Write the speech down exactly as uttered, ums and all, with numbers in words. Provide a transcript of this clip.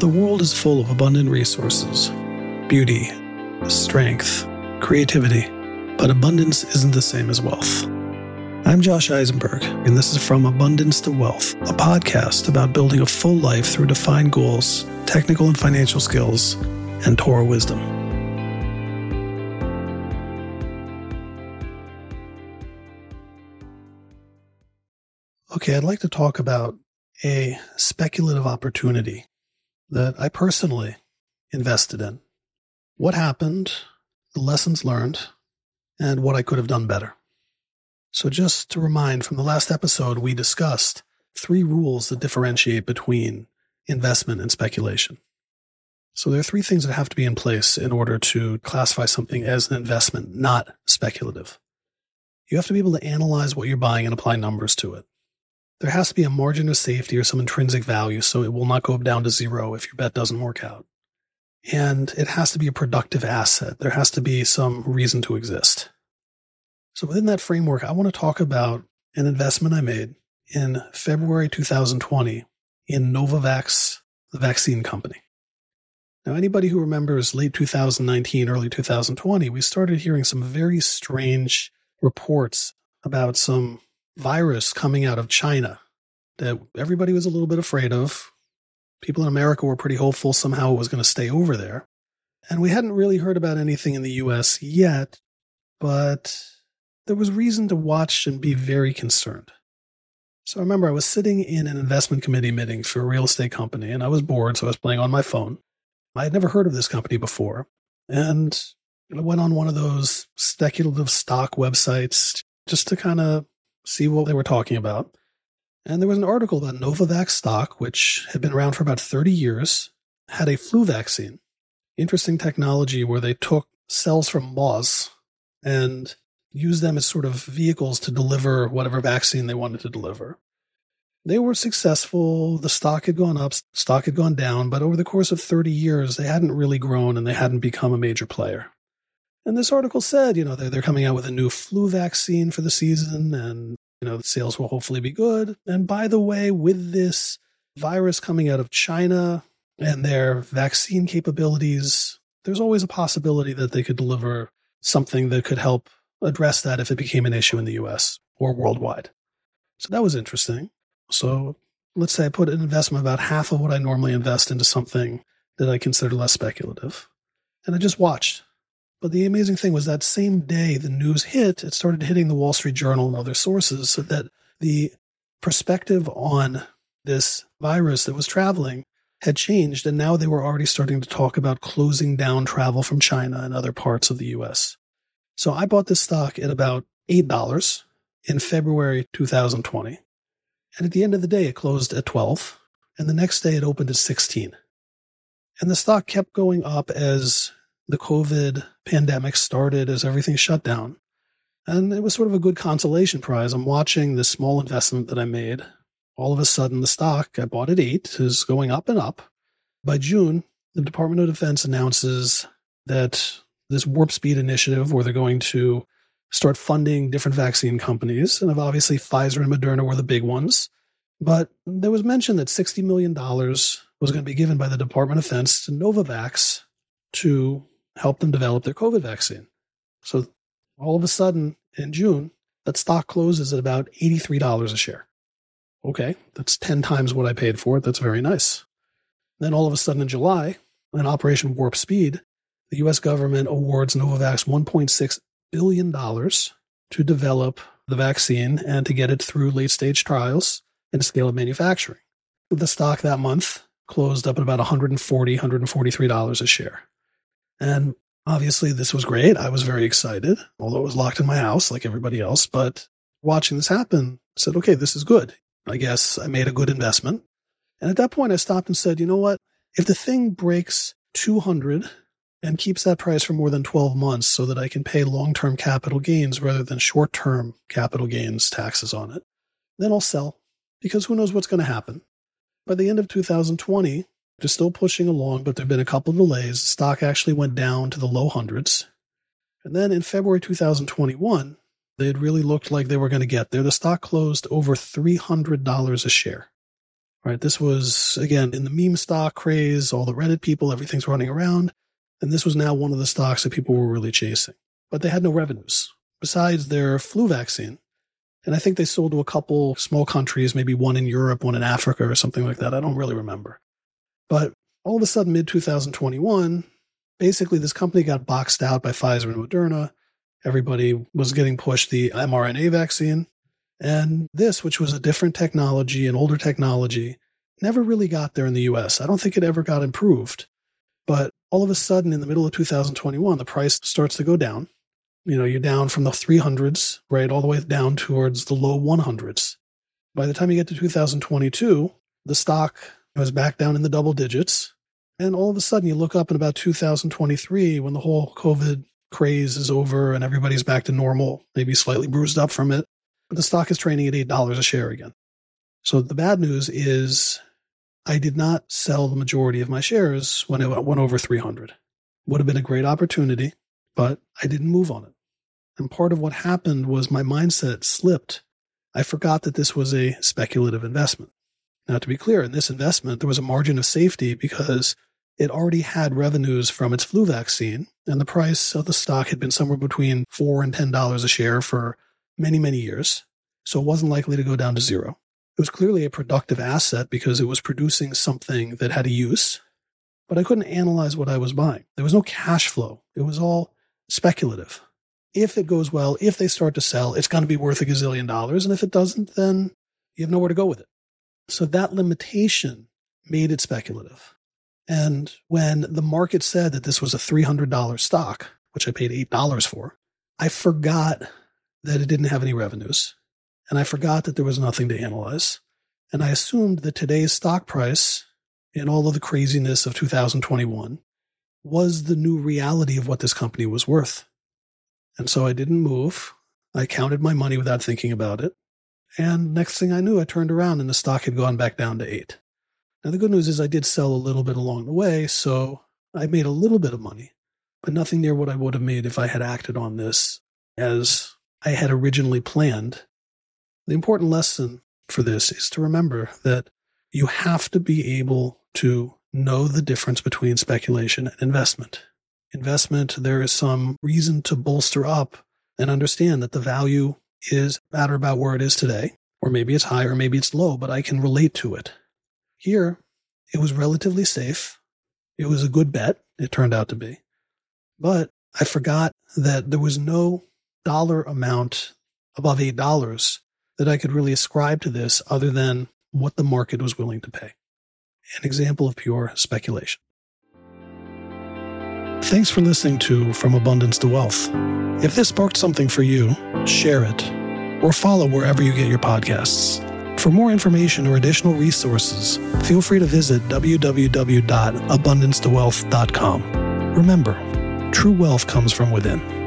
The world is full of abundant resources, beauty, strength, creativity, but abundance isn't the same as wealth. I'm Josh Eisenberg, and this is From Abundance to Wealth, a podcast about building a full life through defined goals, technical and financial skills, and Torah wisdom. Okay, I'd like to talk about a speculative opportunity that I personally invested in. What happened, the lessons learned, and what I could have done better. So just to remind, from the last episode, we discussed three rules that differentiate between investment and speculation. So there are three things that have to be in place in order to classify something as an investment, not speculative. You have to be able to analyze what you're buying and apply numbers to it. There has to be a margin of safety or some intrinsic value, so it will not go down to zero if your bet doesn't work out. And it has to be a productive asset. There has to be some reason to exist. So within that framework, I want to talk about an investment I made in February two thousand twenty in Novavax, the vaccine company. Now, anybody who remembers late two thousand nineteen, early two thousand twenty, we started hearing some very strange reports about some virus coming out of China that everybody was a little bit afraid of. People in America were pretty hopeful somehow it was going to stay over there. And we hadn't really heard about anything in the U S yet, but there was reason to watch and be very concerned. So I remember I was sitting in an investment committee meeting for a real estate company, and I was bored, so I was playing on my phone. I had never heard of this company before, and I went on one of those speculative stock websites just to kind of see what they were talking about. And there was an article about Novavax stock, which had been around for about thirty years, had a flu vaccine. Interesting technology where they took cells from moths and used them as sort of vehicles to deliver whatever vaccine they wanted to deliver. They were successful. The stock had gone up, stock had gone down, but over the course of thirty years, they hadn't really grown and they hadn't become a major player. And this article said, you know, they're, they're coming out with a new flu vaccine for the season, and, you know, the sales will hopefully be good. And by the way, with this virus coming out of China and their vaccine capabilities, there's always a possibility that they could deliver something that could help address that if it became an issue in the U S or worldwide. So that was interesting. So let's say I put an investment about half of what I normally invest into something that I consider less speculative. And I just watched. But the amazing thing was that same day the news hit, it started hitting the Wall Street Journal and other sources, so that the perspective on this virus that was traveling had changed. And now they were already starting to talk about closing down travel from China and other parts of the U S. So I bought this stock at about eight dollars in February two thousand twenty. And at the end of the day, it closed at twelve. And the next day it opened at sixteen. And the stock kept going up as the COVID pandemic started, as everything shut down. And it was sort of a good consolation prize. I'm watching this small investment that I made. All of a sudden, the stock I bought at eight is going up and up. By June, the Department of Defense announces that this Warp Speed initiative, where they're going to start funding different vaccine companies. And obviously Pfizer and Moderna were the big ones. But there was mention that sixty million dollars was going to be given by the Department of Defense to Novavax to help them develop their COVID vaccine. So all of a sudden in June, that stock closes at about eighty-three dollars a share. Okay, that's ten times what I paid for it. That's very nice. Then all of a sudden in July, in Operation Warp Speed, the U S government awards Novavax one point six billion dollars to develop the vaccine and to get it through late-stage trials and to scale up manufacturing. The stock that month closed up at about one hundred forty dollars, one hundred forty-three dollars a share. And obviously this was great. I was very excited, although it was locked in my house like everybody else. But watching this happen, I said, okay, this is good. I guess I made a good investment. And at that point, I stopped and said, you know what? If the thing breaks two hundred and keeps that price for more than twelve months so that I can pay long-term capital gains rather than short-term capital gains taxes on it, then I'll sell, because who knows what's going to happen. By the end of two thousand twenty, they're still pushing along, but there have been a couple of delays. The stock actually went down to the low hundreds. And then in February two thousand twenty-one, they had really looked like they were going to get there. The stock closed over three hundred dollars a share. right? This was, again, in the meme stock craze, all the Reddit people, everything's running around. And this was now one of the stocks that people were really chasing. But they had no revenues besides their flu vaccine. And I think they sold to a couple small countries, maybe one in Europe, one in Africa or something like that. I don't really remember. But all of a sudden, mid twenty twenty-one, basically this company got boxed out by Pfizer and Moderna. Everybody was getting pushed the mRNA vaccine. And this, which was a different technology, an older technology, never really got there in the U S. I don't think it ever got improved. But all of a sudden, in the middle of two thousand twenty-one, the price starts to go down. You know, you're down from the three hundreds, right, all the way down towards the low one hundreds. By the time you get to two thousand twenty-two, the stock was back down in the double digits. And all of a sudden, you look up in about two thousand twenty-three, when the whole COVID craze is over and everybody's back to normal, maybe slightly bruised up from it, but the stock is trading at eight dollars a share again. So the bad news is I did not sell the majority of my shares when it went over three hundred. Would have been a great opportunity, but I didn't move on it. And part of what happened was my mindset slipped. I forgot that this was a speculative investment. Now, to be clear, in this investment, there was a margin of safety because it already had revenues from its flu vaccine, and the price of the stock had been somewhere between four dollars and ten dollars a share for many, many years. So it wasn't likely to go down to zero. It was clearly a productive asset because it was producing something that had a use, but I couldn't analyze what I was buying. There was no cash flow. It was all speculative. If it goes well, if they start to sell, it's going to be worth a gazillion dollars. And if it doesn't, then you have nowhere to go with it. So that limitation made it speculative. And when the market said that this was a three hundred dollars stock, which I paid eight dollars for, I forgot that it didn't have any revenues. And I forgot that there was nothing to analyze. And I assumed that today's stock price, in all of the craziness of two thousand twenty-one, was the new reality of what this company was worth. And so I didn't move. I counted my money without thinking about it. And next thing I knew, I turned around and the stock had gone back down to eight. Now, the good news is I did sell a little bit along the way, so I made a little bit of money, but nothing near what I would have made if I had acted on this as I had originally planned. The important lesson for this is to remember that you have to be able to know the difference between speculation and investment. Investment, there is some reason to bolster up and understand that the value is at or about where it is today, or maybe it's high or maybe it's low, but I can relate to it. Here, it was relatively safe. It was a good bet, it turned out to be. But I forgot that there was no dollar amount above eight dollars that I could really ascribe to this other than what the market was willing to pay. An example of pure speculation. Thanks for listening to From Abundance to Wealth. If this sparked something for you, share it, or follow wherever you get your podcasts. For more information or additional resources, feel free to visit w w w dot abundance to wealth dot com. Remember, true wealth comes from within.